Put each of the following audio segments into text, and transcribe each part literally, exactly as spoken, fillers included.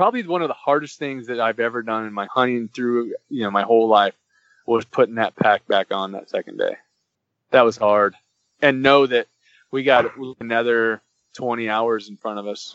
probably one of the hardest things that I've ever done in my hunting through, you know, my whole life was putting that pack back on that second day. That was hard. And know that we got another twenty hours in front of us.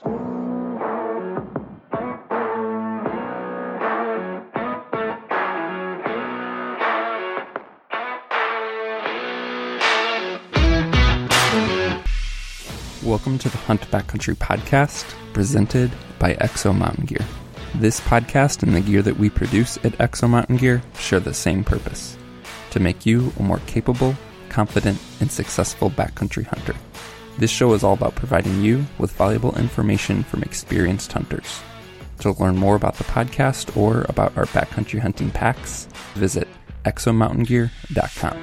Welcome to the Hunt Backcountry Podcast, presented by Exo Mountain Gear. This podcast and the gear that we produce at Exo Mountain Gear share the same purpose: to make you a more capable, confident, and successful backcountry hunter. This show is all about providing you with valuable information from experienced hunters. To learn more about the podcast or about our backcountry hunting packs, visit exo mountain gear dot com.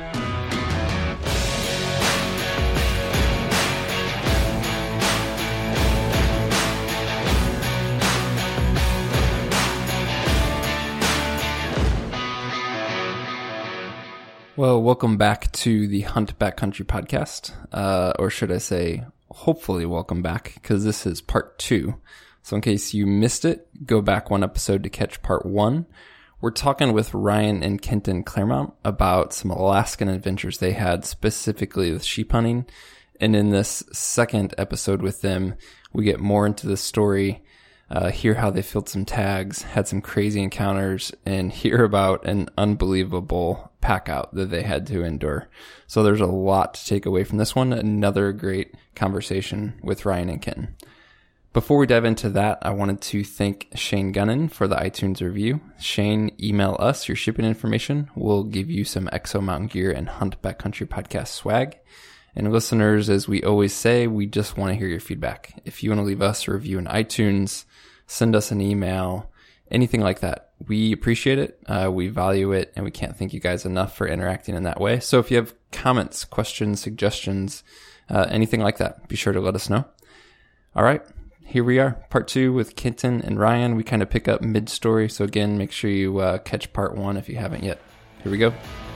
Well, welcome back to the Hunt Backcountry Podcast, uh, or should I say, hopefully welcome back, because this is part two. So in case you missed it, go back one episode to catch part one. We're talking with Ryan and Kenton Claremont about some Alaskan adventures they had, specifically with sheep hunting. And in this second episode with them, we get more into the story, Uh, hear how they filled some tags, had some crazy encounters, and hear about an unbelievable pack out that they had to endure. So there's a lot to take away from this one. Another great conversation with Ryan and Kenton. Before we dive into that, I wanted to thank Shane Gunnan for the iTunes review. Shane, email us your shipping information. We'll give you some Exo Mountain Gear and Hunt Backcountry Podcast swag. And listeners, as we always say, we just want to hear your feedback. If you want to leave us a review in iTunes, send us an email, anything like that. We appreciate it, uh, we value it, and we can't thank you guys enough for interacting in that way. So if you have comments, questions, suggestions, uh, anything like that, be sure to let us know. All right, here we are, part two with Kenton and Ryan. We kind of pick up mid-story, so again, make sure you uh, catch part one if you haven't yet. Here we go.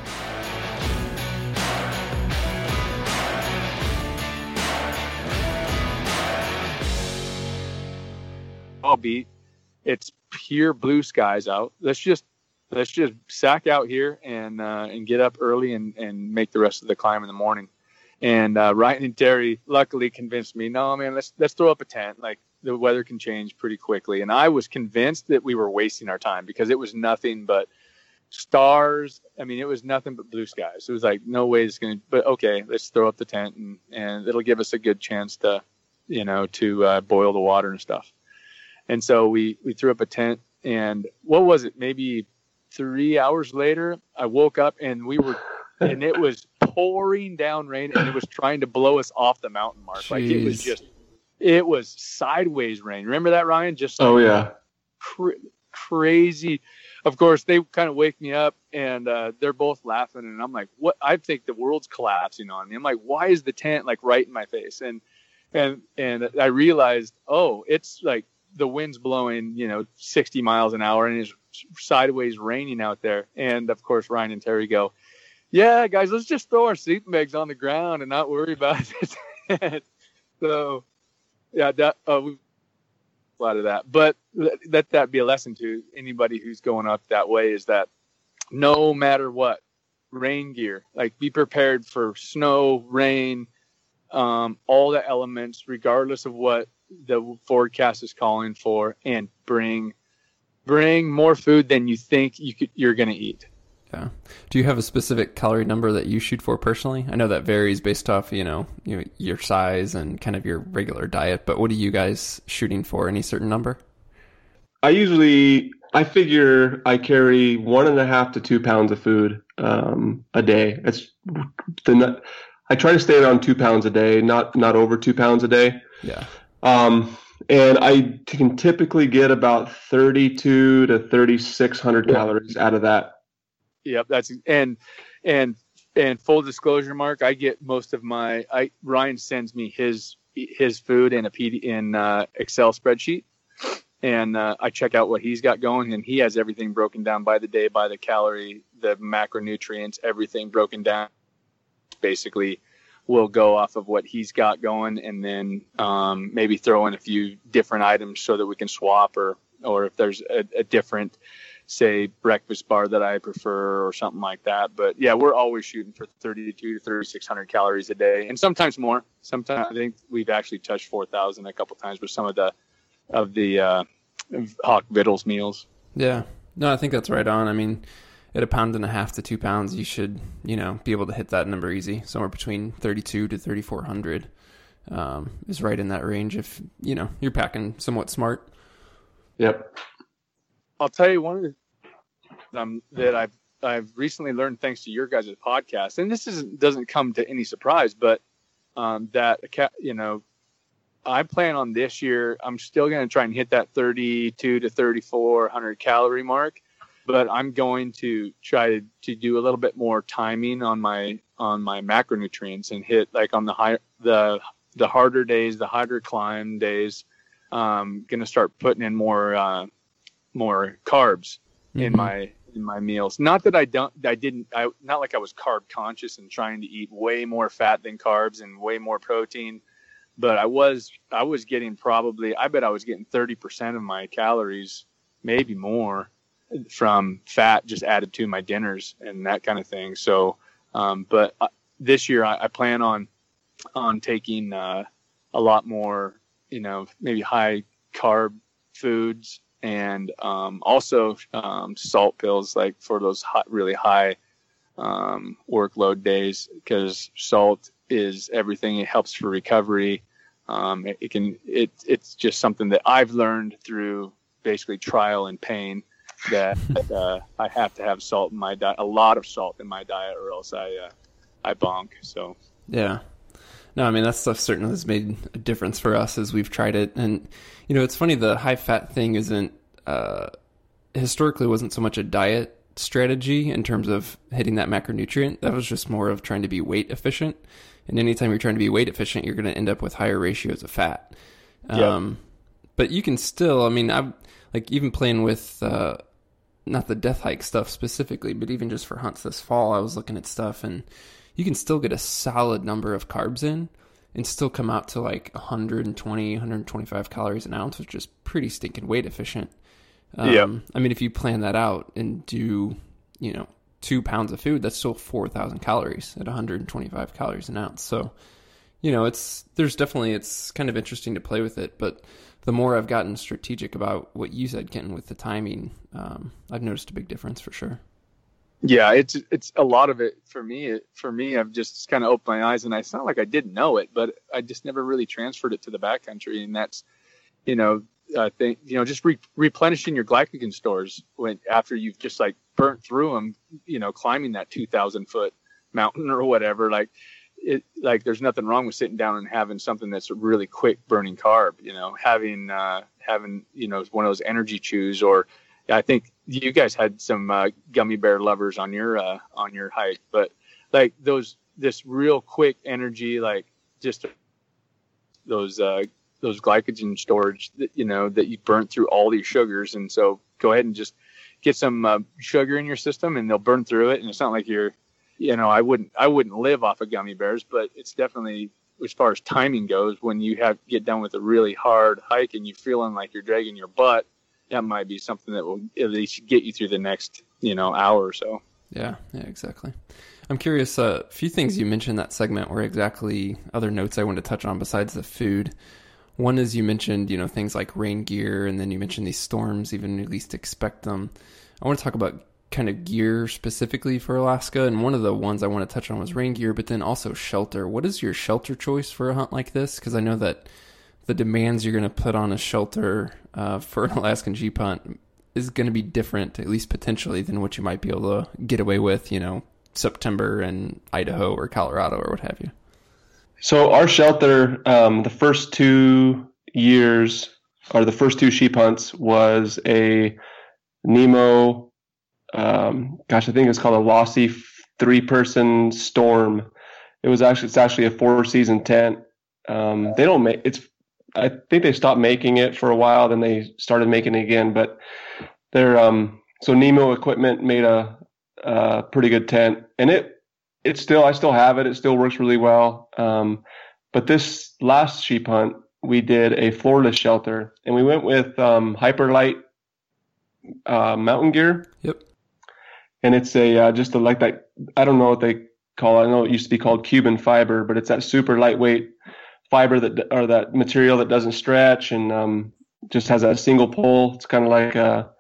Beat. It's pure blue skies out. Let's just let's just sack out here and uh, and get up early and, and make the rest of the climb in the morning. And uh, Ryan and Terry luckily convinced me, no, man, let's let's throw up a tent. Like, the weather can change pretty quickly. And I was convinced that we were wasting our time because it was nothing but stars. I mean, it was nothing but blue skies. It was like, no way it's going to, but okay, let's throw up the tent and, and it'll give us a good chance to, you know, to uh, boil the water and stuff. And so we, we threw up a tent, and what was it? Maybe three hours later, I woke up and we were, and it was pouring down rain, and it was trying to blow us off the mountain, Mark. Jeez. Like, it was just, it was sideways rain. Remember that, Ryan? Just oh yeah, cr- crazy. Of course, they kind of wake me up, and uh, they're both laughing, and I'm like, what? I think the world's collapsing on me. I'm like, why is the tent like right in my face? And and and I realized, oh, it's like, the wind's blowing, you know, sixty miles an hour, and it's sideways raining out there. And of course, Ryan and Terry go, yeah, guys, let's just throw our sleeping bags on the ground and not worry about it. So, yeah, that, uh, we a lot of that. But let that be a lesson to anybody who's going up that way, is that no matter what, rain gear, like, be prepared for snow, rain, um, all the elements, regardless of what the forecast is calling for, and bring bring more food than you think you could, you're going to eat. Yeah. Do you have a specific calorie number that you shoot for personally? I know that varies based off, you know, you know, your size and kind of your regular diet, but what are you guys shooting for? Any certain number? I usually, I figure I carry one and a half to two pounds of food um, a day. It's the I try to stay around two pounds a day, not not over two pounds a day. Yeah. Um, and I can typically get about thirty-two to thirty-six hundred calories out of that. Yep. That's, and, and, and full disclosure, Mark, I get most of my, I, Ryan sends me his, his food in a P D, in uh Excel spreadsheet. And, uh, I check out what he's got going, and he has everything broken down by the day, by the calorie, the macronutrients, everything broken down. Basically, we'll go off of what he's got going, and then um, maybe throw in a few different items so that we can swap, or or if there's a, a different, say, breakfast bar that I prefer or something like that. But yeah, we're always shooting for thirty-two to thirty-six hundred calories a day, and sometimes more. Sometimes I think we've actually touched four thousand a couple times with some of the of the uh, Hawk Vittles meals. Yeah, no, I think that's right on. I mean, at a pound and a half to two pounds, you should, you know, be able to hit that number easy. Somewhere between thirty-two to thirty-four hundred um, is right in that range if, you know, you're packing somewhat smart. Yep. I'll tell you one of the um, that I've I've recently learned thanks to your guys' podcast, and this isn't doesn't come to any surprise, but um, that you know, I plan on this year. I'm still going to try and hit that thirty-two to thirty-four hundred calorie mark, but I'm going to try to, to do a little bit more timing on my on my macronutrients and hit like on the high the the harder days, the harder climb days. Um, going to start putting in more. Uh, more carbs mm-hmm. in my in my meals. Not that I don't I didn't I not like I was carb conscious and trying to eat way more fat than carbs and way more protein, but I was I was getting probably I bet I was getting thirty percent of my calories, maybe more, from fat just added to my dinners and that kind of thing. So um but uh, this year I, I plan on on taking uh, a lot more, you know, maybe high carb foods, and um, also um, salt pills, like for those hot, really high um, workload days, because salt is everything. It helps for recovery. Um, it, it can. It it's just something that I've learned through basically trial and pain, that uh, I have to have salt in my diet, a lot of salt in my diet, or else I uh, I bonk. So yeah. No, I mean, that stuff certainly has made a difference for us as we've tried it. And, you know, it's funny, the high fat thing isn't, uh, historically wasn't so much a diet strategy in terms of hitting that macronutrient. That was just more of trying to be weight efficient. And anytime you're trying to be weight efficient, you're going to end up with higher ratios of fat. Yeah. Um, but you can still, I mean, I'm like even playing with, uh, not the Death Hike stuff specifically, but even just for hunts this fall, I was looking at stuff and you can still get a solid number of carbs in and still come out to like one twenty, one twenty-five calories an ounce, which is pretty stinking weight efficient. Um, yeah. I mean, if you plan that out and do, you know, two pounds of food, that's still four thousand calories at one twenty-five calories an ounce. So, you know, it's, there's definitely, it's kind of interesting to play with it, but the more I've gotten strategic about what you said, Kenton, with the timing, um, I've noticed a big difference for sure. Yeah, it's it's a lot of it for me. It, for me, I've just kind of opened my eyes, and it's not like I didn't know it, but I just never really transferred it to the backcountry. And that's, you know, I think, you know, just re- replenishing your glycogen stores when after you've just like burnt through them, you know, climbing that two thousand foot mountain or whatever. Like, it like there's nothing wrong with sitting down and having something that's a really quick burning carb. You know, having uh, having you know one of those energy chews, or I think you guys had some uh, gummy bear lovers on your uh, on your hike, but like those, this real quick energy, like just those uh, those glycogen storage that, you know, that you burnt through all these sugars, and so go ahead and just get some uh, sugar in your system, and they'll burn through it. And it's not like you're, you know, I wouldn't I wouldn't live off of gummy bears, but it's definitely, as far as timing goes, when you have get done with a really hard hike and you're feeling like you're dragging your butt, that might be something that will at least get you through the next, you know, hour or so. Yeah, yeah, exactly. I'm curious, a uh, few things you mentioned in that segment were exactly other notes I wanted to touch on besides the food. One is you mentioned, you know, things like rain gear, and then you mentioned these storms, even at least expect them. I want to talk about kind of gear specifically for Alaska, and one of the ones I want to touch on was rain gear, but then also shelter. What is your shelter choice for a hunt like this? Because I know that the demands you're going to put on a shelter uh, for an Alaskan Jeep hunt is going to be different, at least potentially, than what you might be able to get away with, you know, September in Idaho or Colorado or what have you. So our shelter, um, the first two years, or the first two sheep hunts, was a Nemo, um, gosh, I think it's called a Lossy three-person Storm. It was actually, it's actually a four-season tent. Um, they don't make, it's, I think they stopped making it for a while, then they started making it again. But they're um, so Nemo Equipment made a, a pretty good tent, and it it's still I still have it. It still works really well. Um, but this last sheep hunt, we did a floorless shelter, and we went with um, Hyperlite uh, Mountain Gear. Yep. And it's a uh, just a, like that. I don't know what they call it. I know it used to be called Cuban fiber, but it's that super lightweight fiber that or that material that doesn't stretch and um, just has that single pole. It's kind of like a,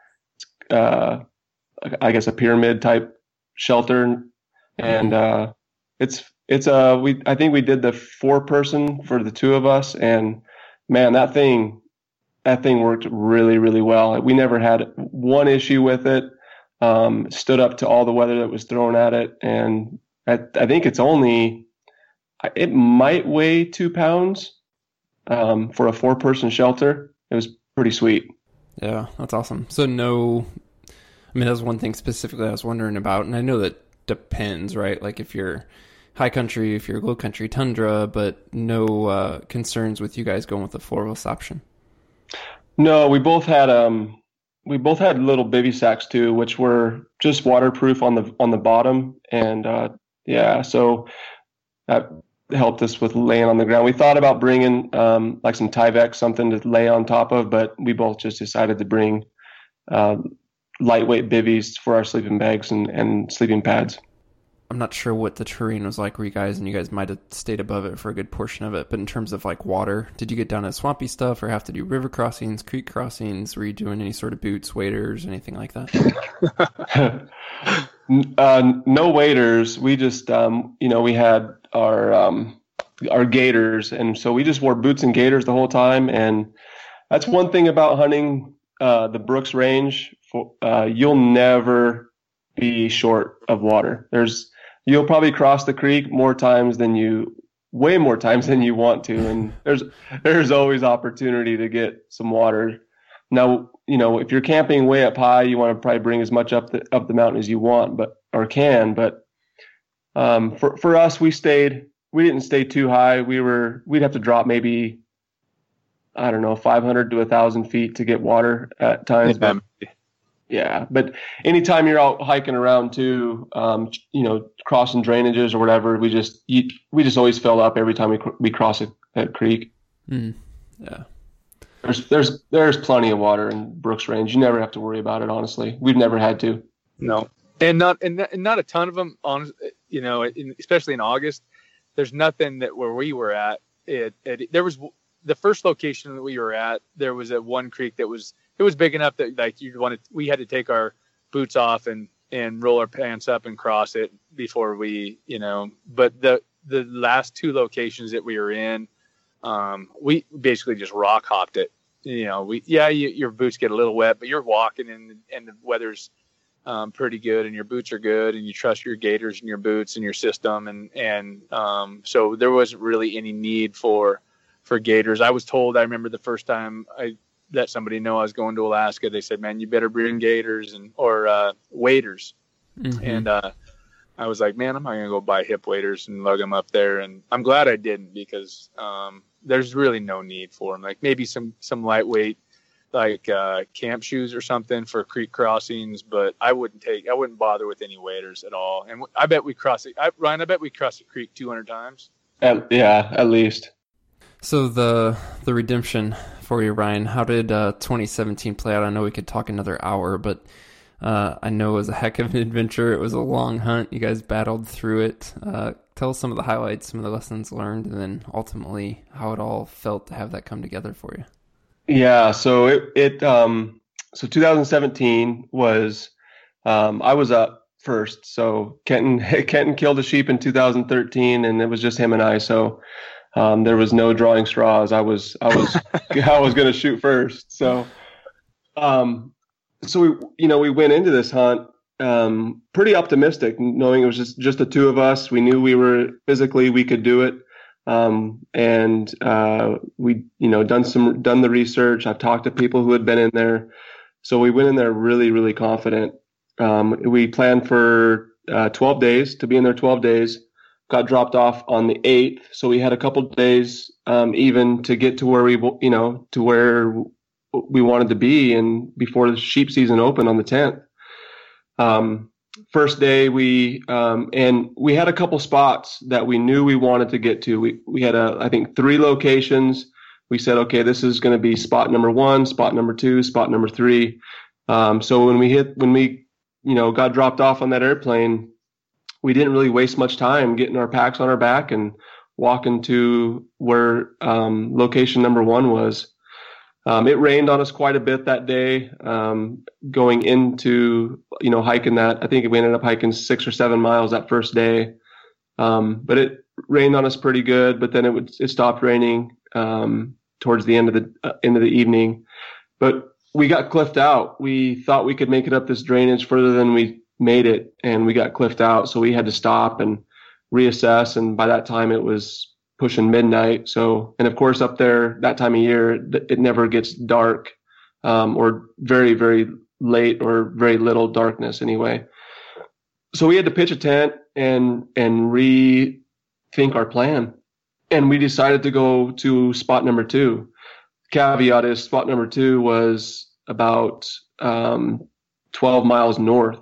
uh, I guess a pyramid type shelter, and uh, it's it's a we. I think we did the four person for the two of us, and man, that thing that thing worked really really well. We never had one issue with it. Um, stood up to all the weather that was thrown at it, and I, I think it's only it might weigh two pounds um, for a four person shelter. It was pretty sweet. Yeah, that's awesome. So no, I mean, that's one thing specifically I was wondering about, and I know that depends, right? Like if you're high country, if you're low country tundra, but no uh, concerns with you guys going with the floorless option. No, we both had um. We both had little bivy sacks too, which were just waterproof on the on the bottom, and uh, yeah, so that helped us with laying on the ground. We thought about bringing um, like some Tyvek, something to lay on top of, but we both just decided to bring uh, lightweight bivvies for our sleeping bags and, and sleeping pads. I'm not sure what the terrain was like for you guys, and you guys might have stayed above it for a good portion of it. But in terms of like water, did you get down to swampy stuff or have to do river crossings, creek crossings? Were you doing any sort of boots, waders, anything like that? uh, no waders. We just, um, you know, we had our um, our gaiters, and so we just wore boots and gaiters the whole time. And that's one thing about hunting uh, the Brooks Range. For, uh, you'll never be short of water. There's You'll probably cross the creek more times than you, way more times than you want to, and there's there's always opportunity to get some water. Now, you know, if you're camping way up high, you want to probably bring as much up the up the mountain as you want, but or can. But um, for for us, we stayed. We didn't stay too high. We were we'd have to drop maybe, I don't know, five hundred to a thousand feet to get water at times. Yeah. But, yeah, but anytime you're out hiking around too, um, you know, crossing drainages or whatever, we just you, we just always fill up every time we we cross a, a creek. Mm, yeah, there's there's there's plenty of water in Brooks Range. You never have to worry about it. Honestly, we've never had to. No, and not and not a ton of them. On you know, in, especially in August, there's nothing that where we were at. It, it there was the first location that we were at. There was a one creek that was. It was big enough that like you wanted, we had to take our boots off and, and roll our pants up and cross it before we, you know, but the, the last two locations that we were in, um, we basically just rock hopped it. You know, we, yeah, you, your boots get a little wet, but you're walking and, and the weather's um, pretty good and your boots are good and you trust your gaiters and your boots and your system. And, and um, so there wasn't really any need for, for gaiters. I was told, I remember the first time I, let somebody know I was going to Alaska, they said, man, you better bring gaiters and or uh, waders. Mm-hmm. And uh, I was like, man, I'm not going to go buy hip waders and lug them up there. And I'm glad I didn't because um, there's really no need for them. Like maybe some, some lightweight like uh, camp shoes or something for creek crossings, but I wouldn't take, I wouldn't bother with any waders at all. And I bet we cross it. I, Ryan, I bet we crossed the creek two hundred times. At, yeah, at least. So the the redemption for you, Ryan, how did uh, twenty seventeen play out? I know we could talk another hour, but uh, I know it was a heck of an adventure. It was a long hunt. You guys battled through it. Uh, tell us some of the highlights, some of the lessons learned, and then ultimately how it all felt to have that come together for you. Yeah, so it it um so twenty seventeen was um I was up first. So Kenton Kenton killed a sheep in two thousand thirteen, and it was just him and I. So. Um, there was no drawing straws. I was, I was, I was going to shoot first. So, um, so we, you know, we went into this hunt, um, pretty optimistic, knowing it was just, just the two of us. We knew we were physically, we could do it. Um, and, uh, we, you know, done some, done the research. I've talked to people who had been in there. So we went in there really, really confident. Um, we planned for, uh, twelve days to be in there twelve days. Got dropped off on the eighth, so we had a couple of days um, even to get to where we, you know, to where we wanted to be, and before the sheep season opened on the tenth. Um, first day, we um, and we had a couple spots that we knew we wanted to get to. We we had a, I think, three locations. We said, okay, this is going to be spot number one, spot number two, spot number three, Um, so when we hit, when we, you know, got dropped off on that airplane, we didn't really waste much time getting our packs on our back and walking to where um, location number one was. Um, it rained on us quite a bit that day, um, going into, you know, hiking that. I think we ended up hiking six or seven miles that first day. Um, but it rained on us pretty good, but then it would, it stopped raining, um, towards the end of the, uh, end of the evening. But we got cliffed out. We thought we could make it up this drainage further than we made it, and we got cliffed out. So we had to stop and reassess. And by that time it was pushing midnight. So, and of course up there that time of year, it never gets dark, um, or very, very late or very little darkness anyway. So we had to pitch a tent and, and rethink our plan. And we decided to go to spot number two. Caveat is spot number two was about, um, twelve miles north.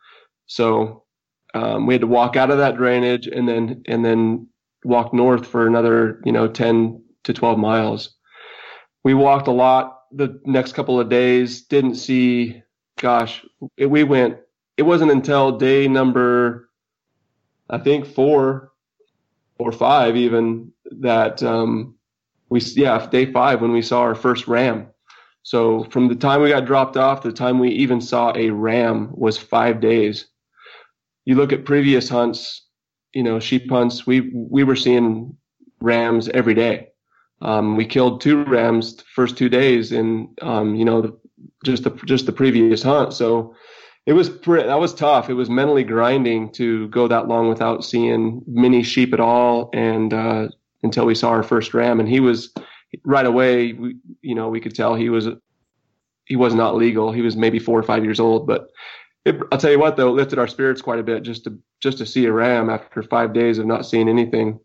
So, um, we had to walk out of that drainage and then, and then walk north for another, you know, ten to twelve miles. We walked a lot the next couple of days, didn't see, gosh, it, we went, it wasn't until day number, I think four or five even, that, um, we, yeah, day five when we saw our first ram. So from the time we got dropped off to the time we even saw a ram was five days. You look at previous hunts, you know, sheep hunts, we, we were seeing rams every day. Um, we killed two rams the first two days in, um, you know, the, just the, just the previous hunt. So it was, pretty, that was tough. It was mentally grinding to go that long without seeing many sheep at all. And, uh, until we saw our first ram, and he was right away, we, you know, we could tell he was, he was not legal. He was maybe four or five years old, but it, I'll tell you what, though, it lifted our spirits quite a bit just to just to see a ram after five days of not seeing anything.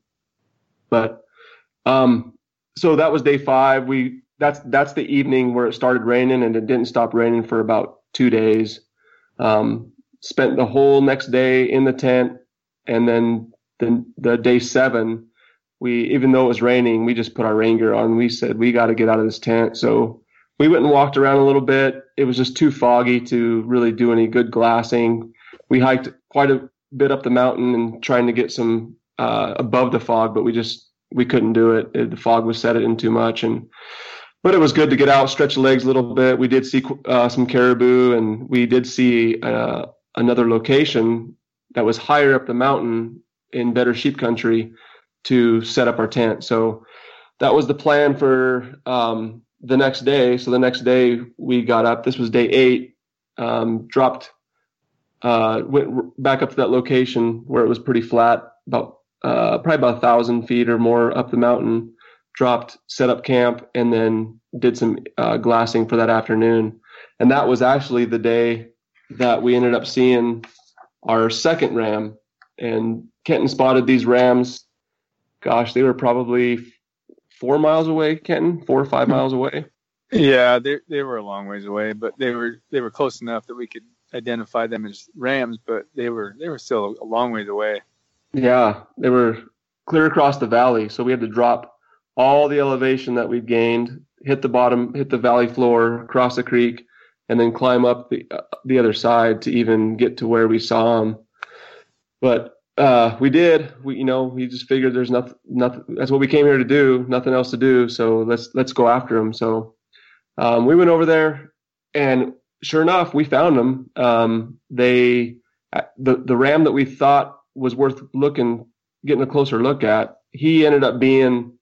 But um, so that was day five. We that's that's the evening where it started raining, and it didn't stop raining for about two days. Um, spent the whole next day in the tent, and then the the day seven, we even though it was raining, we just put our rain gear on. We said we got to get out of this tent, so we went and walked around a little bit. It was just too foggy to really do any good glassing. We hiked quite a bit up the mountain and trying to get some uh, above the fog, but we just we couldn't do it. it. The fog was set it in too much, and but it was good to get out, stretch the legs a little bit. We did see uh, some caribou, and we did see uh, another location that was higher up the mountain in better sheep country to set up our tent. So that was the plan for um, the next day. So the next day we got up. This was day eight. Um, dropped, uh, went back up to that location where it was pretty flat, about uh, probably about a thousand feet or more up the mountain. Dropped, set up camp, and then did some uh, glassing for that afternoon. And that was actually the day that we ended up seeing our second ram. And Kenton spotted these rams. Gosh, they were probably four miles away, Kenton, four or five miles away. Yeah, they they were a long ways away, but they were they were close enough that we could identify them as rams. But they were they were still a long ways away. Yeah, they were clear across the valley, so we had to drop all the elevation that we'd gained, hit the bottom, hit the valley floor, cross the creek, and then climb up the uh, the other side to even get to where we saw them. But uh, we did. We, you know, we just figured there's nothing, nothing. That's what we came here to do. Nothing else to do. So let's let's go after them. So um, we went over there, and sure enough, we found them. Um, they the the ram that we thought was worth looking, getting a closer look at. He ended up being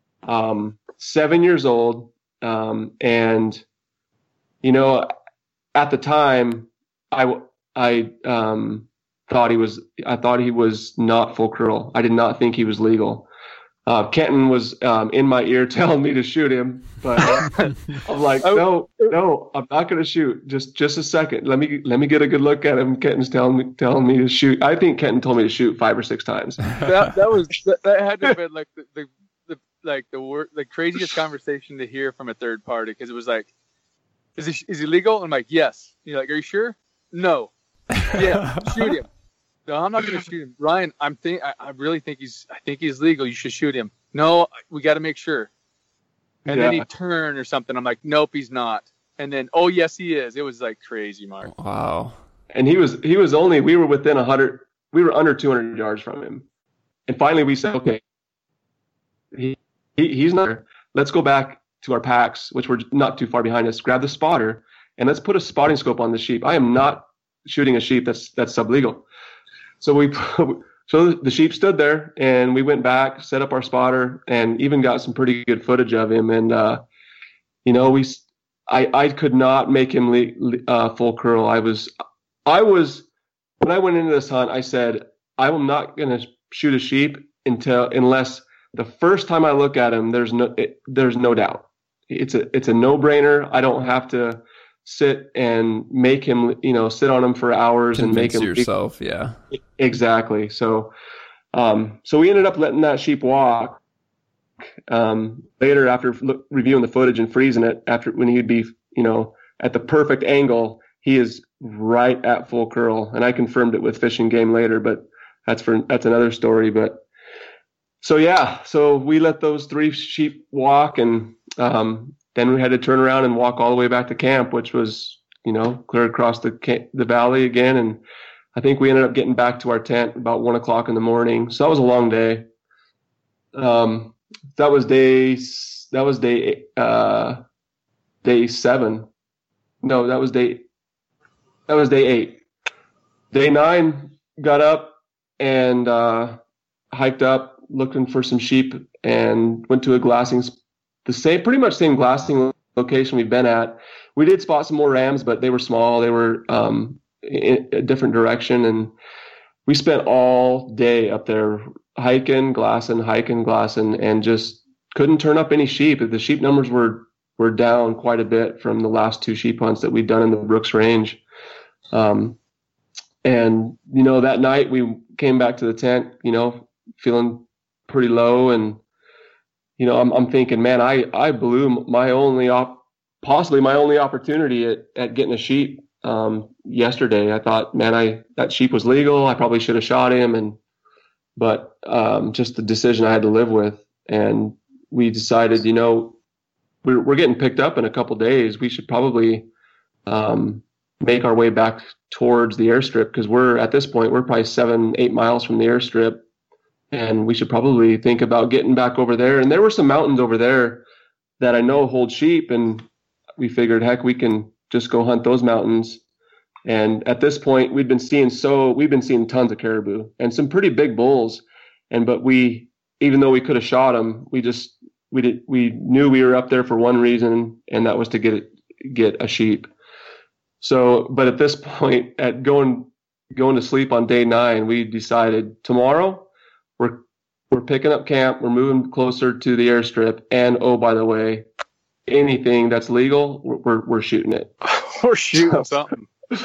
um, seven years old, um, and you know, at the time, I I um, thought he was I thought he was not full curl. I did not think he was legal. Uh, Kenton was um, in my ear telling me to shoot him, but uh, I'm like, no, no, I'm not going to shoot. Just just a second. Let me let me get a good look at him. Kenton's telling me telling me to shoot. I think Kenton told me to shoot five or six times. That that was that, that had to have been like the, the, the like the wor- the craziest conversation to hear from a third party, because it was like, is he is he legal? I'm like, yes. You're like, are you sure? No. Yeah, shoot him. No, I'm not going to shoot him. Ryan, I'm think I, I really think he's I think he's legal. You should shoot him. No, we got to make sure. And yeah. then he turned or something. I'm like, nope, he's not. And then, oh yes, he is. It was like crazy, Mark. Wow. And he was he was only we were within a hundred. We were under two hundred yards from him. And finally, we said, okay, he, he he's not there. Let's go back to our packs, which were not too far behind us. Grab the spotter and let's put a spotting scope on the sheep. I am not shooting a sheep that's that's sublegal. So we so the sheep stood there, and we went back, set up our spotter, and even got some pretty good footage of him. And uh, you know, we I I could not make him le- uh, full curl. I was I was when I went into this hunt, I said I am not going to shoot a sheep until unless the first time I look at him, there's no it, there's no doubt. It's a it's a no brainer. I don't have to sit and make him, you know, sit on him for hours Convince and make him yourself. Yeah, exactly. So, um, so we ended up letting that sheep walk. Um, later, after look, reviewing the footage and freezing it, after when he'd be, you know, at the perfect angle, he is right at full curl, and I confirmed it with Fish and Game later, but that's for that's another story. But so yeah, so we let those three sheep walk, and um, then we had to turn around and walk all the way back to camp, which was, you know, clear across the the valley again. And I think we ended up getting back to our tent about one o'clock in the morning. So that was a long day. Um, that was day that was day uh, day seven. No, that was day that was day eight. Day nine, got up and uh, hiked up looking for some sheep and went to a glassing the same, pretty much same glassing location we've been at. We did spot some more rams, but they were small. They were um, in a different direction. And we spent all day up there hiking, glassing, hiking, glassing, and just couldn't turn up any sheep. The sheep numbers were, were down quite a bit from the last two sheep hunts that we'd done in the Brooks Range. Um, and, you know, that night we came back to the tent, you know, feeling pretty low, and you know, I'm I'm thinking, man, I, I blew my only op, possibly my only opportunity at, at getting a sheep um, yesterday. I thought, man, I that sheep was legal. I probably should have shot him, and but um, just the decision I had to live with. And we decided, you know, we're we're getting picked up in a couple days. We should probably um, make our way back towards the airstrip, because we're at this point we're probably seven, eight miles from the airstrip. And we should probably think about getting back over there. And there were some mountains over there that I know hold sheep. And we figured, heck, we can just go hunt those mountains. And at this point, we'd been seeing so we've been seeing tons of caribou and some pretty big bulls. And but we, even though we could have shot them, we just we did we knew we were up there for one reason, and that was to get it, get a sheep. So, but at this point, at going going to sleep on day nine, we decided tomorrow. We're we're picking up camp. We're moving closer to the airstrip, and oh, by the way, anything that's legal, we're we're, we're shooting it. We're shooting something.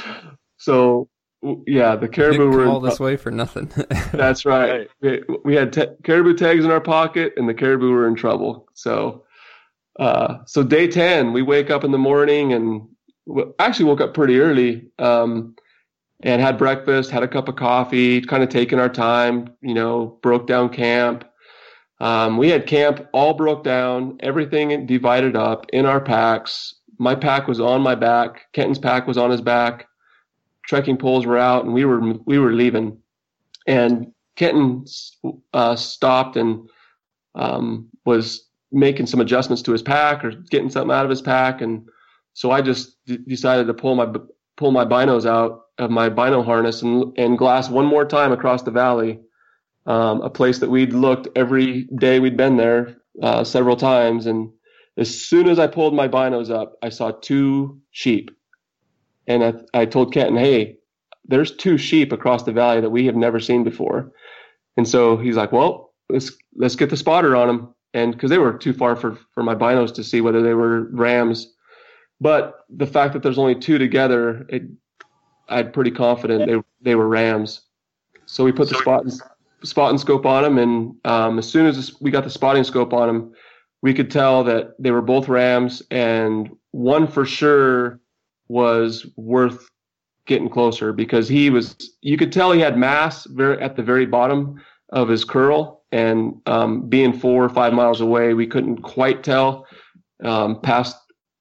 So yeah, the caribou Didn't were call this way for nothing. That's right. We, we had te- caribou tags in our pocket, and the caribou were in trouble. So, uh, so day ten, we wake up in the morning, and w- actually woke up pretty early. Um, And had breakfast, had a cup of coffee, kind of taking our time, you know, broke down camp. Um, we had camp all broke down, everything divided up in our packs. My pack was on my back. Kenton's pack was on his back. Trekking poles were out, and we were we were leaving. And Kenton uh, stopped and um, was making some adjustments to his pack or getting something out of his pack. And so I just d- decided to pull my pull my binos out of my bino harness and and glass one more time across the valley, um, a place that we'd looked every day we'd been there uh, several times. And as soon as I pulled my binos up, I saw two sheep. And I, I told Kenton, hey, there's two sheep across the valley that we have never seen before. And so he's like, well, let's let's get the spotter on them. And because they were too far for, for my binos to see whether they were rams. But the fact that there's only two together, it, I'm pretty confident they they were rams. So we put the spot and, spot and scope on them, and um, as soon as we got the spotting scope on them, we could tell that they were both rams, and one for sure was worth getting closer because he was. You could tell he had mass very at the very bottom of his curl, and um, being four or five miles away, we couldn't quite tell um, past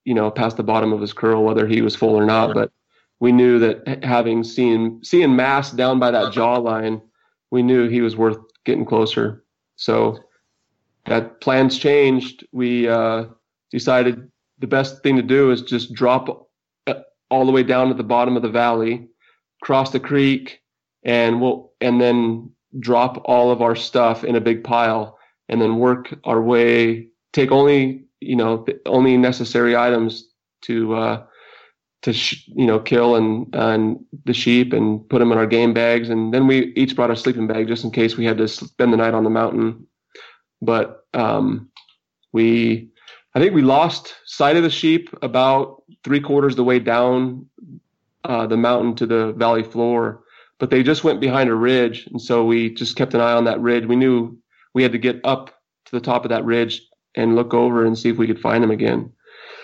you know, past the bottom of his curl, whether he was full or not. But we knew that having seen seeing mass down by that jawline, we knew he was worth getting closer. So that plans changed. We uh, decided the best thing to do is just drop all the way down to the bottom of the valley, cross the creek, and we'll and then drop all of our stuff in a big pile, and then work our way. Take only you know the only necessary items to uh, to sh- you know kill and and the sheep, and put them in our game bags, and then we each brought a sleeping bag just in case we had to spend the night on the mountain. But um, we, I think we lost sight of the sheep about three quarters of the way down uh, the mountain to the valley floor, but they just went behind a ridge. And so we just kept an eye on that ridge. We knew we had to get up to the top of that ridge and look over and see if we could find them again.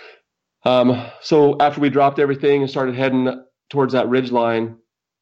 Um, so after we dropped everything and started heading towards that ridge line,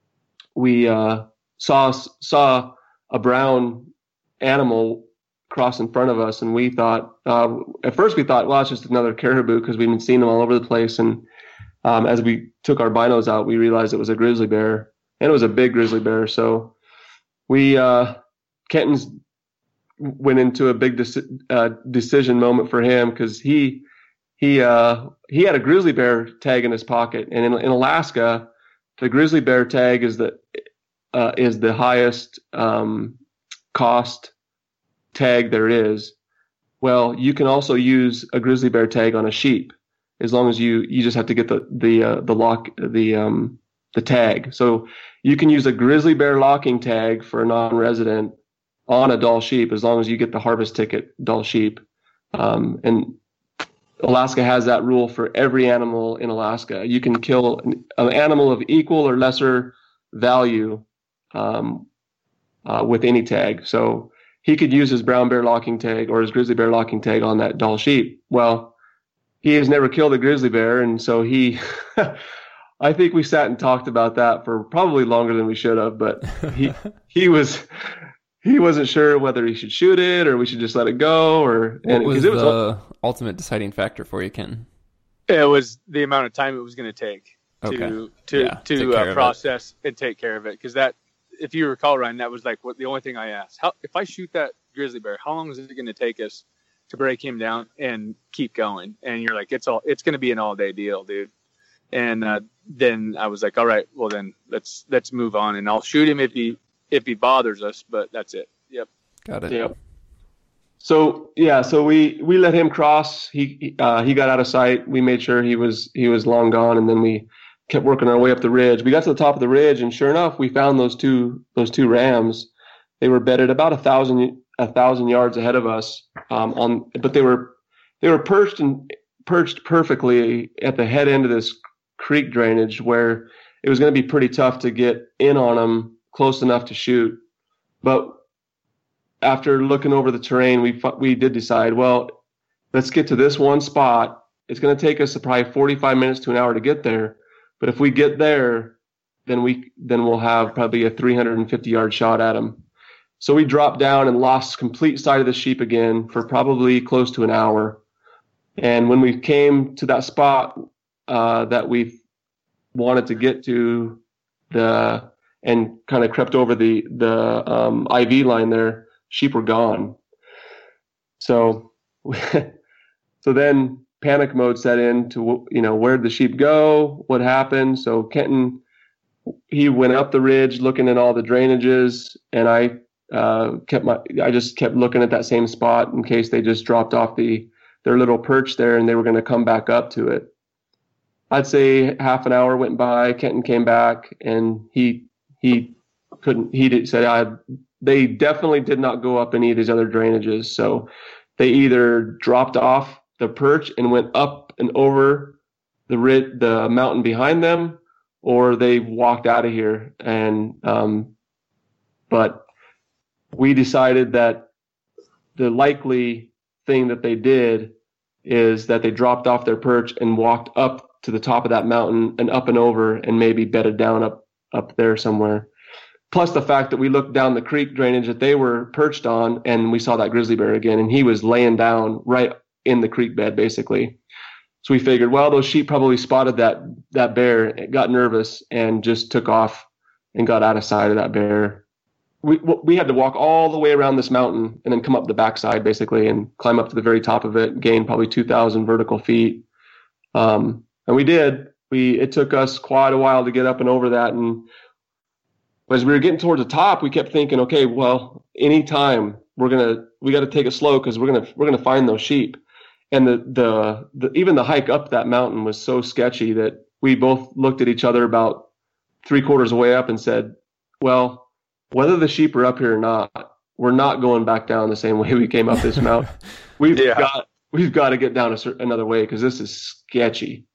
we uh, saw, saw a brown animal cross in front of us, and we thought uh, at first we thought, well, it's just another caribou because we've been seeing them all over the place. And um, as we took our binos out, we realized it was a grizzly bear, and it was a big grizzly bear. So we uh, Kenton's went into a big deci- uh, decision moment for him because he he uh, he had a grizzly bear tag in his pocket, and in, in Alaska, the grizzly bear tag is the uh, is the highest um, cost tag there is. Well, you can also use a grizzly bear tag on a sheep, as long as you you just have to get the the uh, the lock the um the tag. So you can use a grizzly bear locking tag for a non-resident on a Dall sheep, as long as you get the harvest ticket Dall sheep. Um, and Alaska has that rule for every animal in Alaska. You can kill an, an animal of equal or lesser value um, uh, with any tag. So he could use his brown bear locking tag or his grizzly bear locking tag on that Dall sheep. Well, he has never killed a grizzly bear, and so he, I think we sat and talked about that for probably longer than we should have. But he he was he wasn't sure whether he should shoot it or we should just let it go. Or what and was it was the ultimate deciding factor for you, Ken? It was the amount of time it was going to take to Okay. to Yeah, take to care uh, of process and take care of it, because that. If you recall, Ryan, that was like what the only thing I asked. How if I shoot that grizzly bear, how long is it going to take us to break him down and keep going? And you're like, it's all it's going to be an all day deal, dude. And uh, then I was like, all right, well then let's let's move on, and I'll shoot him if he if he bothers us, but that's it. Yep. Got it. Yep. So yeah, so we we let him cross. He uh, he got out of sight. We made sure he was he was long gone, and then we kept working our way up the ridge. We got to the top of the ridge, and sure enough, we found those two those two rams. They were bedded about a thousand a thousand yards ahead of us. Um, on, but they were they were perched and perched perfectly at the head end of this creek drainage, where it was going to be pretty tough to get in on them close enough to shoot. But after looking over the terrain, we we did decide, well, let's get to this one spot. It's going to take us probably forty-five minutes to an hour to get there. But if we get there, then we then we'll have probably a three hundred fifty yard shot at them. So we dropped down and lost complete sight of the sheep again for probably close to an hour. And when we came to that spot uh, that we wanted to get to, the and kind of crept over the the um, I V line there, sheep were gone. So so then panic mode set in to, you know, where'd the sheep go? What happened? So Kenton, he went up the ridge looking at all the drainages, and I uh, kept my, I just kept looking at that same spot in case they just dropped off the, their little perch there and they were going to come back up to it. I'd say half an hour went by. Kenton came back, and he, he couldn't, he did, said, I, they definitely did not go up any of these other drainages. So they either dropped off the perch and went up and over the rid- the mountain behind them, or they walked out of here. And um, but we decided that the likely thing that they did is that they dropped off their perch and walked up to the top of that mountain and up and over, and maybe bedded down up up there somewhere. Plus the fact that we looked down the creek drainage that they were perched on, and we saw that grizzly bear again, and he was laying down right in the creek bed, basically. So we figured, well, those sheep probably spotted that that bear, got nervous, and just took off and got out of sight of that bear. We we had to walk all the way around this mountain and then come up the backside basically and climb up to the very top of it, gain probably two thousand vertical feet. Um, and we did. We it took us quite a while to get up and over that. And as we were getting towards the top, we kept thinking, okay, well, anytime we're gonna we got to take it slow because we're gonna we're gonna find those sheep. And the, the the even the hike up that mountain was so sketchy that we both looked at each other about three quarters of the way up and said, well, whether the sheep are up here or not, we're not going back down the same way we came up this mountain. We've yeah. got we've got to get down a certain, another way because this is sketchy.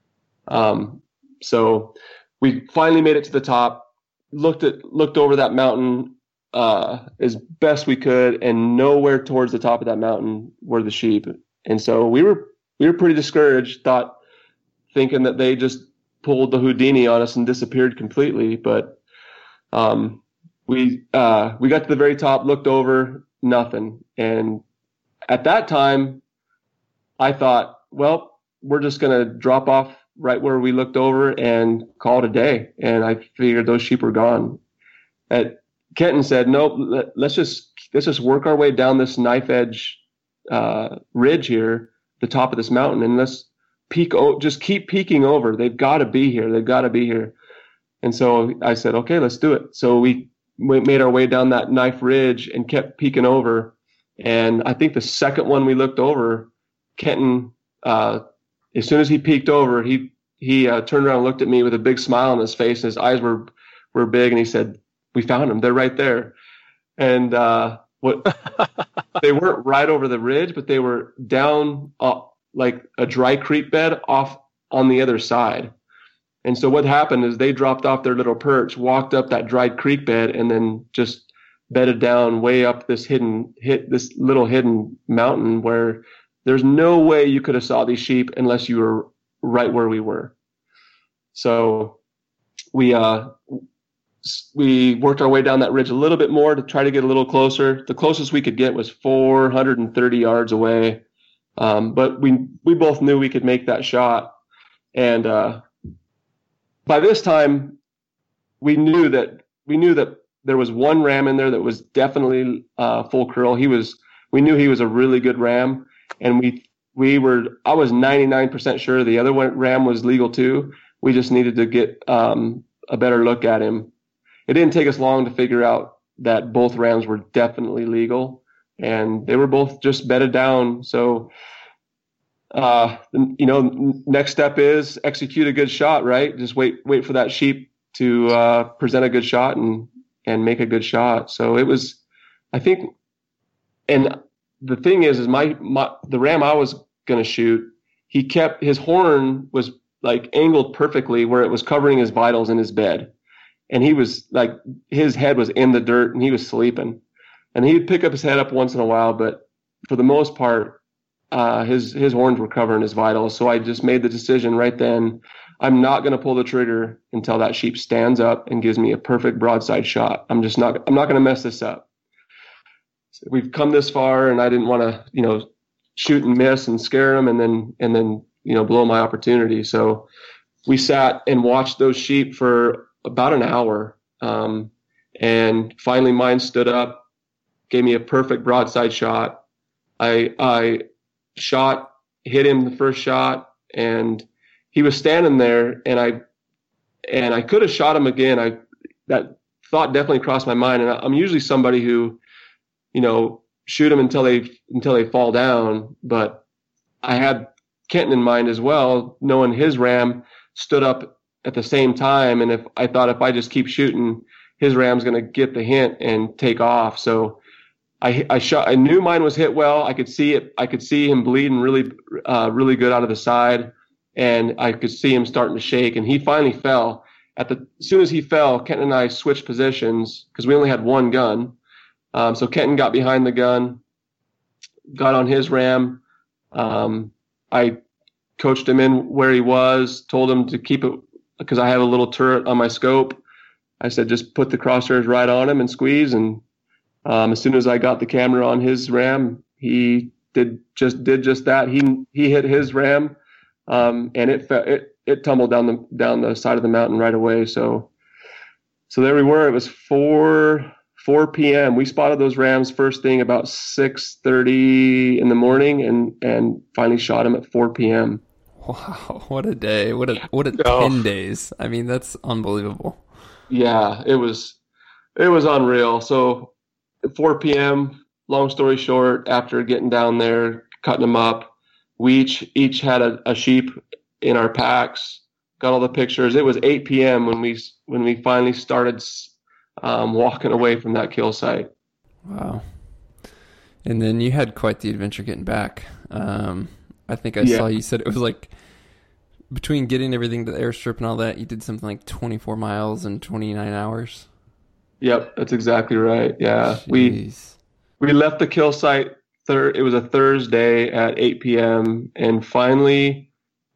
Um, so we finally made it to the top, looked at looked over that mountain uh, as best we could, and nowhere towards the top of that mountain were the sheep. And so we were we were pretty discouraged, thought thinking that they just pulled the Houdini on us and disappeared completely. But um, we uh, we got to the very top, looked over, nothing. And at that time, I thought, well, we're just going to drop off right where we looked over and call it a day. And I figured those sheep were gone. At, Kenton said, nope, let, let's just let's just work our way down this knife edge uh, ridge here, the top of this mountain, and let's peek, o- just keep peeking over. They've got to be here. They've got to be here. And so I said, okay, let's do it. So we, we made our way down that knife ridge and kept peeking over. And I think the second one we looked over, Kenton, uh, as soon as he peeked over, he he uh, turned around and looked at me with a big smile on his face, and his eyes were were big, and he said, "We found them. They're right there." And uh, what they weren't right over the ridge, but they were down uh, like a dry creek bed off on the other side. And so what happened is they dropped off their little perch, walked up that dried creek bed, and then just bedded down way up this hidden hit this little hidden mountain where there's no way you could have saw these sheep unless you were right where we were. So we uh, we worked our way down that ridge a little bit more to try to get a little closer. The closest we could get was four hundred thirty yards away, um, but we we both knew we could make that shot. And uh, by this time, we knew that we knew that there was one ram in there that was definitely uh, full curl. He was. We knew he was a really good ram. And we we were I was ninety-nine percent sure the other one ram was legal too. We just needed to get um, a better look at him. It didn't take us long to figure out that both rams were definitely legal, and they were both just bedded down. So, uh, you know, next step is execute a good shot, right? Just wait wait for that sheep to uh, present a good shot and and make a good shot. So it was, I think, and. The thing is, is my, my the ram I was going to shoot, he kept, his horn was like angled perfectly where it was covering his vitals in his bed. And he was like, his head was in the dirt and he was sleeping. And he'd pick up his head up once in a while, but for the most part, uh, his, his horns were covering his vitals. So I just made the decision right then, I'm not going to pull the trigger until that sheep stands up and gives me a perfect broadside shot. I'm just not, I'm not going to mess this up. We've come this far, and I didn't want to, you know, shoot and miss and scare them, and then and then you know blow my opportunity. So we sat and watched those sheep for about an hour, um, and finally mine stood up, gave me a perfect broadside shot. I I shot, hit him the first shot, and he was standing there, and I and I could have shot him again. I that thought definitely crossed my mind, and I'm usually somebody who, you know, shoot them until they until they fall down. But I had Kenton in mind as well, knowing his ram stood up at the same time, and if I thought if I just keep shooting, his ram's going to get the hint and take off. So I, I shot. I knew mine was hit well. I could see it. I could see him bleeding really, uh, really good out of the side, and I could see him starting to shake. And he finally fell. At the as soon as he fell, Kenton and I switched positions because we only had one gun. Um, so Kenton got behind the gun, got on his ram. Um, I coached him in where he was, told him to keep it because I have a little turret on my scope. I said, just put the crosshairs right on him and squeeze. And um, as soon as I got the camera on his ram, he did just did just that. He he hit his ram um, and it, fe- it it tumbled down the down the side of the mountain right away. So so there we were. It was four four p.m. We spotted those rams first thing about six thirty in the morning, and and finally shot them at four p.m. Wow, what a day. What a what a Oh. ten days. I mean, that's unbelievable. Yeah, it was it was unreal. So at four p.m., long story short, after getting down there, cutting them up, we each each had a, a sheep in our packs, got all the pictures. It was eight p.m. when we when we finally started um, walking away from that kill site. Wow. And then you had quite the adventure getting back. Um, I think I Yeah. saw you said it was like between getting everything to the airstrip and all that, you did something like twenty-four miles in twenty-nine hours. Yep, that's exactly right. Yeah, we Jeez. we left the kill site. Thir- it was a Thursday at eight p.m. and finally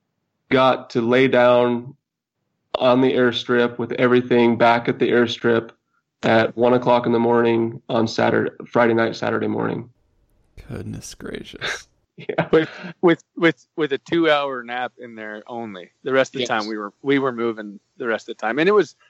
got to lay down on the airstrip with everything back at the airstrip at one o'clock in the morning on Saturday, Friday night, Saturday morning. Goodness gracious. Yeah, with with with with a two hour nap in there only. The rest of the Yes. time we were we were moving the rest of the time, and it was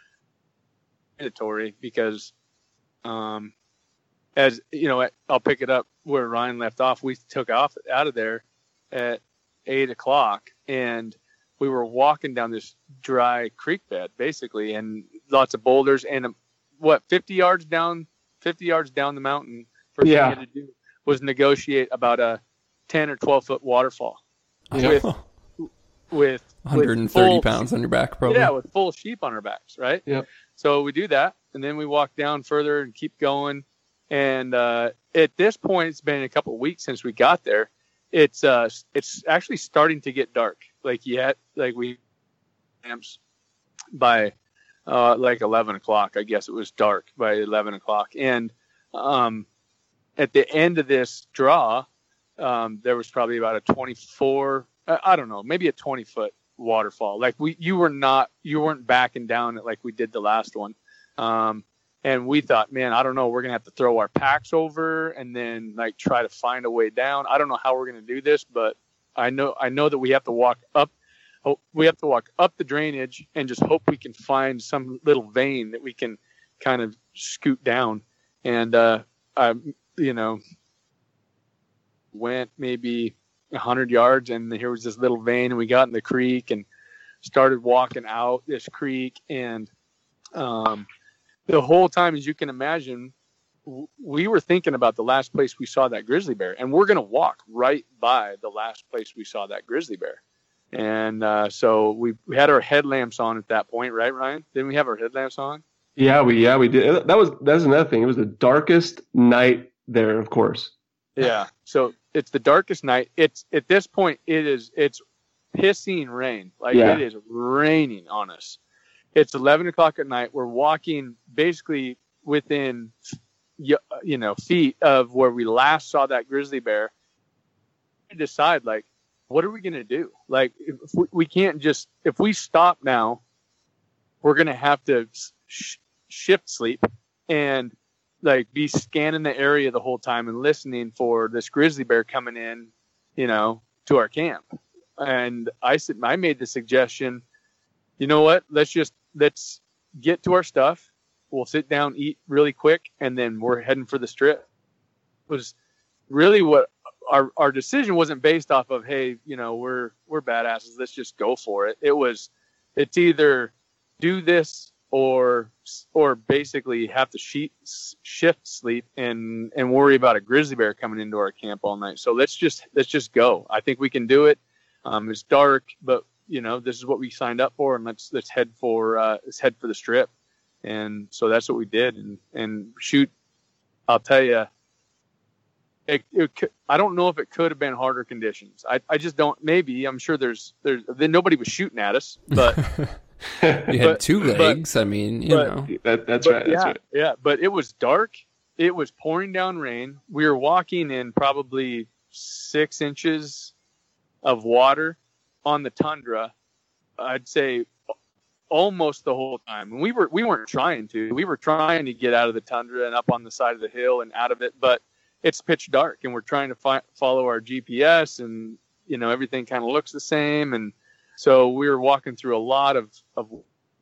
mandatory because, um, as you know, I'll pick it up where Ryan left off. We took off out of there at eight o'clock, and we were walking down this dry creek bed basically, and lots of boulders, and um, what fifty yards down, fifty yards down the mountain. First Yeah. thing we had to do was negotiate about a ten or twelve foot waterfall Yeah. with with one hundred thirty with full- pounds on your back, probably. Yeah, with full sheep on our backs, right? Yep. So we do that, and then we walk down further and keep going. And uh, at this point, it's been a couple of weeks since we got there. It's uh, it's actually starting to get dark. Like yet, like we lamps by uh, like eleven o'clock. I guess it was dark by eleven o'clock. And um, at the end of this draw, um, there was probably about a twenty-four. I don't know, maybe a twenty foot waterfall. Like we, you were not, you weren't backing down it like we did the last one. Um, and we thought, man, I don't know, we're going to have to throw our packs over and then like try to find a way down. I don't know how we're going to do this, but I know, I know that we have to walk up, oh, we have to walk up the drainage and just hope we can find some little vein that we can kind of scoot down. And, uh, I, you know, went maybe a hundred yards, and here was this little vein, and we got in the creek and started walking out this creek. And um, the whole time, as you can imagine, w- we were thinking about the last place we saw that grizzly bear, and we're going to walk right by the last place we saw that grizzly bear. And uh, so we, we had our headlamps on at that point, right, Ryan? Didn't we have our headlamps on? Yeah, we yeah we did. That was that's another thing. It was the darkest night there, of course. Yeah. So it's the darkest night. It's at this point, it is, it's pissing rain. Like Yeah. it is raining on us. It's eleven o'clock at night. We're walking basically within, y- you know, feet of where we last saw that grizzly bear. We decide like, what are we going to do? Like if we, we can't just, if we stop now, we're going to have to sh- shift sleep and like be scanning the area the whole time and listening for this grizzly bear coming in, you know, to our camp. And I said, I made the suggestion, you know what, let's just, let's get to our stuff. We'll sit down, eat really quick, and then we're heading for the strip. It was really what our, our decision wasn't based off of, hey, you know, we're, we're badasses. Let's just go for it. It was, it's either do this or or basically have to sheet, shift sleep and and worry about a grizzly bear coming into our camp all night. So let's just let's just go. I think we can do it. Um, it's dark, but you know this is what we signed up for, and let's let's head for uh, let's head for the strip. And so that's what we did. And and shoot, I'll tell you, it, it could, I don't know if it could have been harder conditions. I I just don't. Maybe I'm sure there's there's then nobody was shooting at us, but. You had But- two but- legs. I mean, you but- know. That, that's But right. That's yeah, right. yeah. But it was dark. It was pouring down rain. We were walking in probably six inches of water on the tundra. I'd say almost the whole time. And we were we weren't trying to. We were trying to get out of the tundra and up on the side of the hill and out of it. But it's pitch dark, and we're trying to fi- follow our G P S and you know, everything kind of looks the same. And so we were walking through a lot of, of,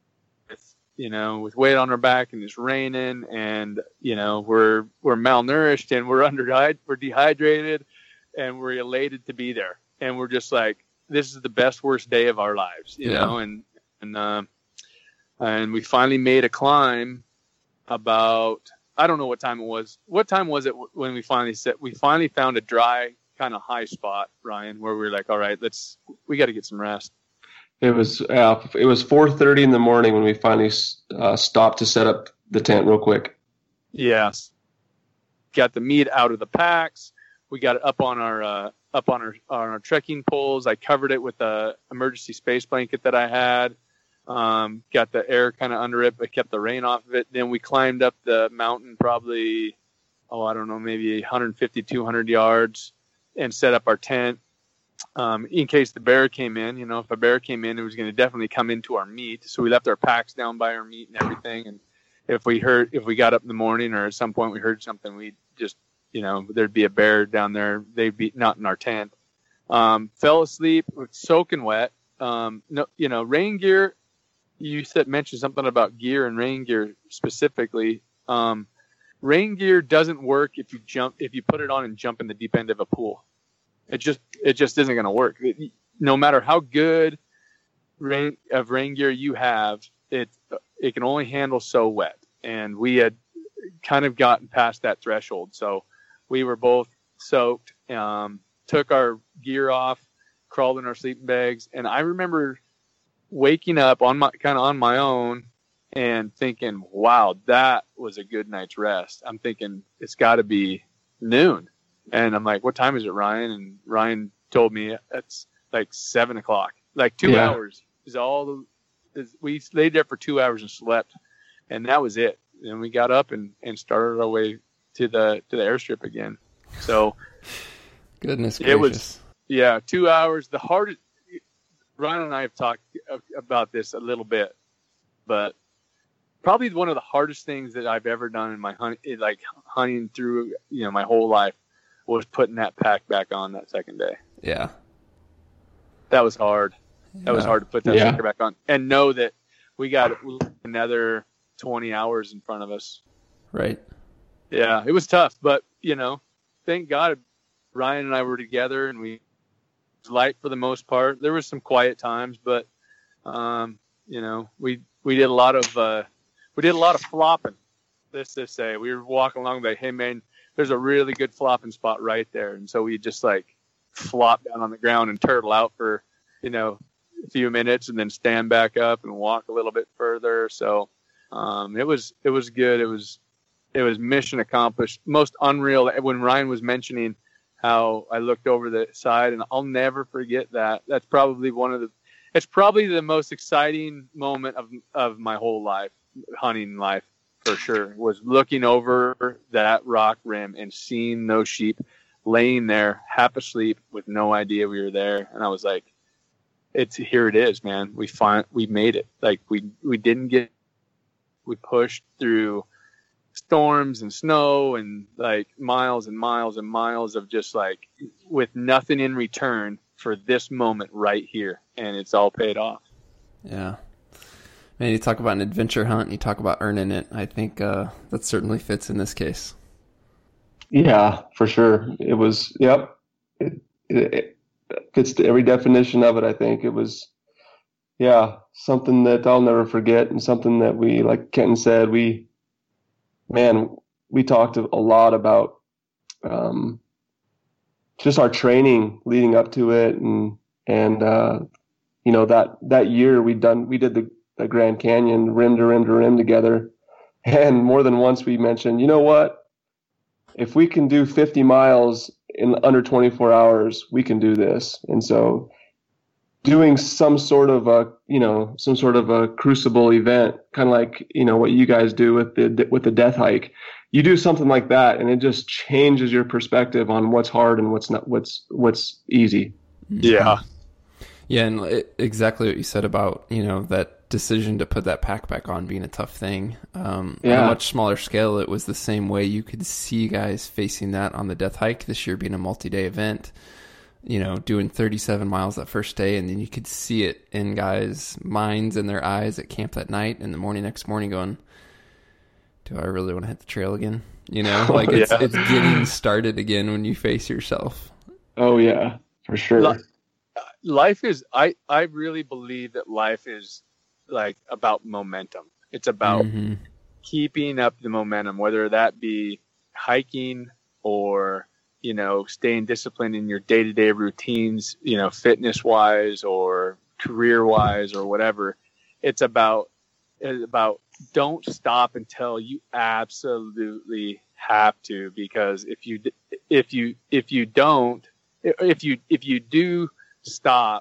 you know, with weight on our back and it's raining and, you know, we're, we're malnourished and we're under, we're dehydrated and we're elated to be there. And we're just like, this is the best, worst day of our lives, you yeah. know? And, and, um, and we finally made a climb about, I don't know what time it was. What time was it when we finally set, we finally found a dry kind of high spot, Ryan, where we were like, all right, let's, we got to get some rest. It was uh, it was four thirty in the morning when we finally uh, stopped to set up the tent real quick. Yes, got the meat out of the packs. We got it up on our uh, up on our on our trekking poles. I covered it with a emergency space blanket that I had. Um, got the air kind of under it, but kept the rain off of it. Then we climbed up the mountain, probably oh I don't know, maybe one fifty, two hundred yards, and set up our tent. Um, in case the bear came in, you know, if a bear came in, it was going to definitely come into our meat. So we left our packs down by our meat and everything. And if we heard, if we got up in the morning or at some point we heard something, we'd just, you know, there'd be a bear down there. They'd be not in our tent. Um, fell asleep, soaking wet. Um, no, you know, rain gear. You said mentioned something about gear and rain gear specifically. Um, rain gear doesn't work if you jump, if you put it on and jump in the deep end of a pool. It just it just isn't going to work. It, no matter how good rain of rain gear you have, it it can only handle so wet. And we had kind of gotten past that threshold, so we were both soaked. Um, took our gear off, crawled in our sleeping bags, and I remember waking up on my kind of on my own and thinking, "Wow, that was a good night's rest." I'm thinking it's got to be noon. And I'm like, what time is it, Ryan? And Ryan told me it's like seven o'clock. Like two yeah. hours is all the, is, we laid there for two hours and slept. And that was it. And we got up and, and started our way to the, to the airstrip again. So goodness gracious. It was, yeah, two hours. The hardest, Ryan and I have talked about this a little bit, but probably one of the hardest things that I've ever done in my hunt, like hunting through, you know, my whole life, was putting that pack back on that second day. Yeah. That was hard. That yeah. was hard to put that yeah. sucker back on and know that we got another twenty hours in front of us. Right. Yeah, it was tough, but you know, thank God Ryan and I were together and we it was light for the most part. There was some quiet times, but um, you know, we we did a lot of uh, we did a lot of flopping. Let's just say we were walking along like, hey man, there's a really good flopping spot right there. And so we just like flop down on the ground and turtle out for, you know, a few minutes and then stand back up and walk a little bit further. So um, it was, it was good. It was, it was mission accomplished. Most unreal. When Ryan was mentioning how I looked over the side, and I'll never forget that. That's probably one of the, it's probably the most exciting moment of, of my whole life, hunting life. For sure, was looking over that rock rim and seeing those sheep laying there half asleep with no idea we were there. And I was like, it's here it is, man. We find we made it. Like we, we didn't get, we pushed through storms and snow and like miles and miles and miles of just like with nothing in return for this moment right here. And it's all paid off. Yeah. Man, you talk about an adventure hunt and you talk about earning it. I think uh, that certainly fits in this case. Yeah, for sure. It was, yep. It, it, it fits every definition of it, I think. It was, yeah, something that I'll never forget and something that we, like Kenton said, we, man, we talked a lot about um, just our training leading up to it. And, and uh, you know, that, that year we done, we did the, the Grand Canyon rim to rim to rim together. And more than once we mentioned, you know what, if we can do fifty miles in under twenty-four hours, we can do this. And so doing some sort of a, you know, some sort of a crucible event, kind of like, you know, what you guys do with the, with the death hike, you do something like that and it just changes your perspective on what's hard and what's not, what's, what's easy. Yeah. Yeah. And it, exactly what you said about, you know, that decision to put that pack back on being a tough thing. Um, yeah. On a much smaller scale, it was the same way. You could see guys facing that on the death hike this year being a multi-day event. you know, doing thirty-seven miles that first day, and then you could see it in guys' minds and their eyes at camp that night and the morning next morning going, do I really want to hit the trail again? You know, like it's, yeah. it's getting started again when you face yourself. Oh yeah, for sure. Life is, I, I really believe that life is like about momentum. It's about mm-hmm. keeping up the momentum, whether that be hiking or, you know, staying disciplined in your day-to-day routines, you know, fitness wise or career wise or whatever. It's about, it's about don't stop until you absolutely have to, because if you, if you, if you don't, if you, if you do stop,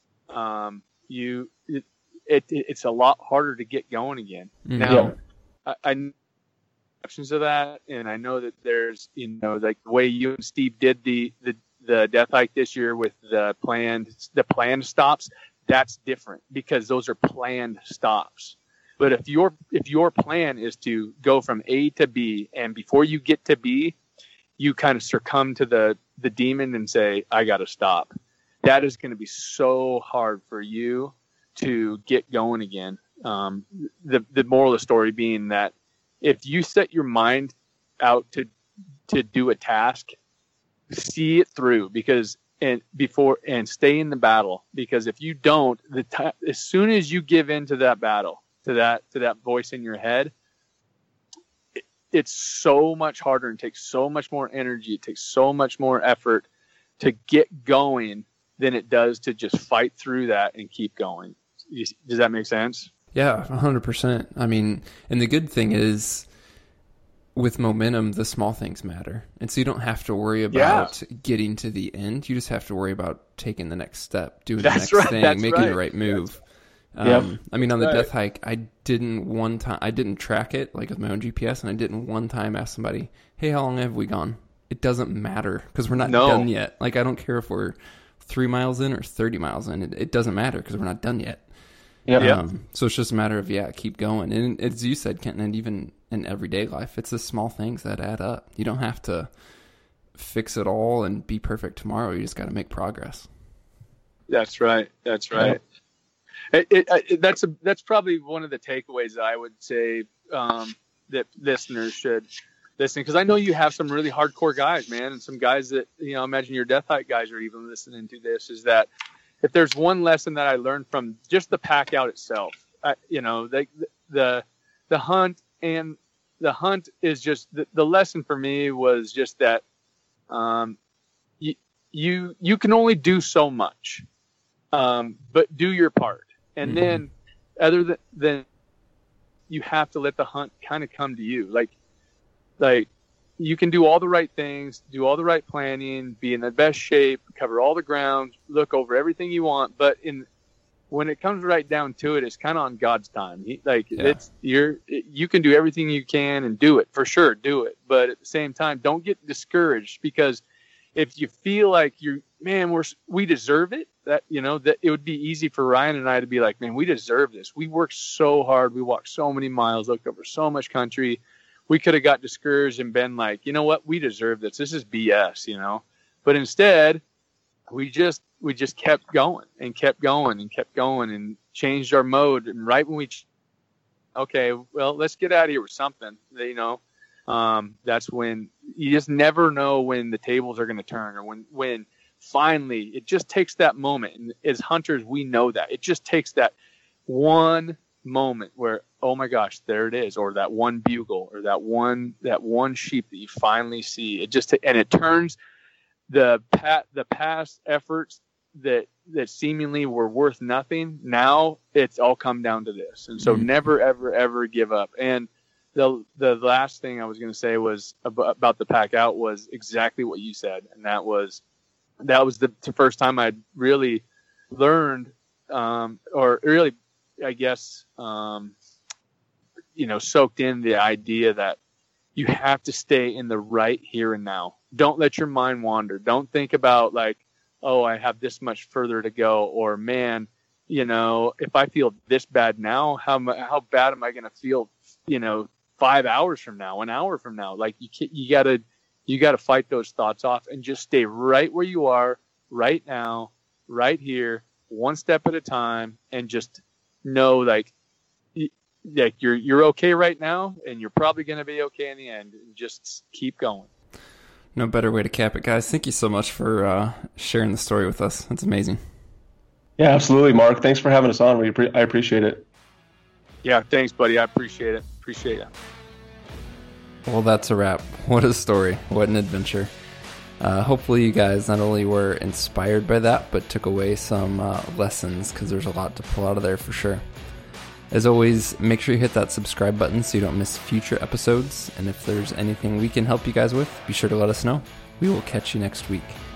um, you, it, it, it's a lot harder to get going again. Mm-hmm. Now, I, I know options of that, and I know that there's, you know, like the way you and Steve did the, the, the death hike this year with the planned, the planned stops, that's different because those are planned stops. But if your, if your plan is to go from A to B, and before you get to B, you kind of succumb to the, the demon and say, I got to stop. That is going to be so hard for you to get going again. Um, the, the moral of the story being that if you set your mind out to, to do a task, see it through, because, and before, and stay in the battle, because if you don't, the t- as soon as you give in to that battle, to that, to that voice in your head, it, it's so much harder and takes so much more energy. It takes so much more effort to get going than it does to just fight through that and keep going. Does that make sense? Yeah, one hundred percent. I mean, and the good thing is with momentum, the small things matter. And so you don't have to worry about yeah. getting to the end. You just have to worry about taking the next step, doing That's the next right. thing, That's making right. the right move. Um, yep. I mean, on the right. death hike, I didn't one time, I didn't track it like with my own G P S, and I didn't one time ask somebody, hey, how long have we gone? It doesn't matter because we're not no. done yet. Like, I don't care if we're three miles in or thirty miles in. It, it doesn't matter because we're not done yet. Yep. Um, so it's just a matter of, yeah, keep going. And as you said, Kenton, and even in everyday life, it's the small things that add up. You don't have to fix it all and be perfect tomorrow. You just got to make progress. That's right. That's right. Yeah. It, it, it, that's a, that's probably one of the takeaways that I would say um, that listeners should listen, because I know you have some really hardcore guys, man, and some guys that, you know, imagine your death hike guys are even listening to this, is that if there's one lesson that I learned from just the pack out itself, I, you know, the, the, the hunt and the hunt is just the, the lesson for me was just that, um, you, you, you can only do so much, um, but do your part. And mm-hmm. then other than, than you have to let the hunt kind of come to you. Like, like, you can do all the right things, do all the right planning, be in the best shape, cover all the ground, look over everything you want. But in when it comes right down to it, it's kind of on God's time. He, like yeah. it's you're you can do everything you can and do it for sure, do it. But at the same time, don't get discouraged, because if you feel like you're, man, we're we deserve it. That you know that it would be easy for Ryan and I to be like, man, we deserve this. We worked so hard, we walked so many miles, looked over so much country. We could have got discouraged and been like, you know what, we deserve this. This is B S, you know. But instead, we just we just kept going and kept going and kept going and changed our mode. And right when we, okay, well, let's get out of here with something, you know. Um, that's when you just never know when the tables are going to turn, or when when finally it just takes that moment. And as hunters, we know that it just takes that one moment where, oh my gosh, there it is, or that one bugle, or that one that one sheep that you finally see. It just and it turns the pat the past efforts that that seemingly were worth nothing. Now it's all come down to this, and so mm-hmm. never ever ever give up. And the the last thing I was going to say was about, about the pack out was exactly what you said, and that was that was the, the first time I'd really learned, um, or really, I guess, um, you know, soaked in the idea that you have to stay in the right here and now. Don't let your mind wander. Don't think about like, oh, I have this much further to go, or man, you know, if I feel this bad now, how how bad am I going to feel, you know, five hours from now, an hour from now? Like you can't, you gotta you gotta fight those thoughts off and just stay right where you are, right now, right here, one step at a time, and just know like, like you're you're okay right now, and you're probably going to be okay in the end. And just keep going. No better way to cap it, guys. Thank you so much for uh, sharing the story with us. That's amazing. Yeah, absolutely, Mark. Thanks for having us on. We pre- I appreciate it. Yeah, thanks, buddy. I appreciate it. Appreciate it. Well, that's a wrap. What a story. What an adventure. Uh, hopefully you guys not only were inspired by that, but took away some uh, lessons, because there's a lot to pull out of there for sure. As always, make sure you hit that subscribe button so you don't miss future episodes. And if there's anything we can help you guys with, be sure to let us know. We will catch you next week.